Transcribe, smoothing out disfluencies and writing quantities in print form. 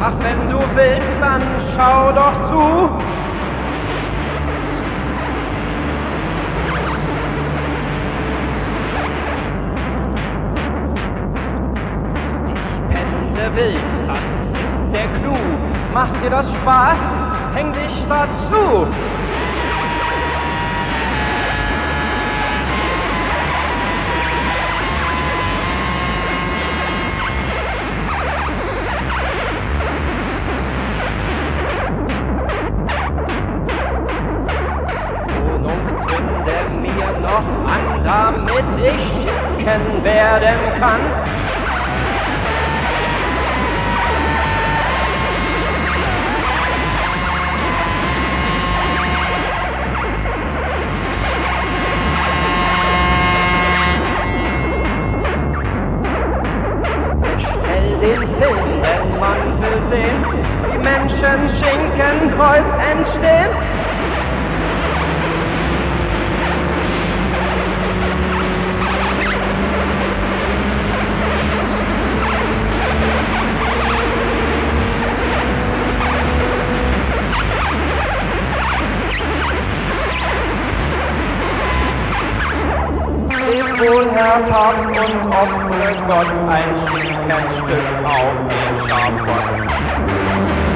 Ach, wenn du willst, dann schau doch zu. Ich pendle wild, das ist der Clou. Macht dir das Spaß? Häng dich dazu. Mir noch an, damit ich schicken werden kann. Bestell den Film, denn man will sehen, wie Menschen Schinken heut entstehen. Wohl, Herr Papst, und opfere Gott ein Schinkenstück auf den Schafott.